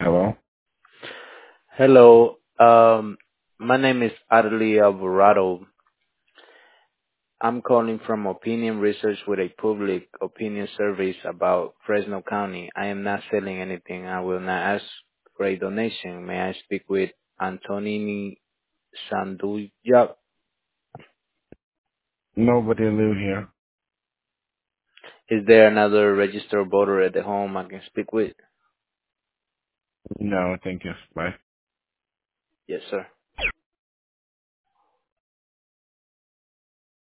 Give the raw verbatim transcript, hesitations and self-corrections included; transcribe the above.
Hello? Hello, um, my name is Adley Alvarado. I'm calling from Opinion Research with a public opinion service about Fresno County. I am not selling anything. I will not ask for a donation. May I speak with Antonini Sanduya? Nobody live here. Is there another registered voter at the home I can speak with? No, thank you. Bye. Yes, sir.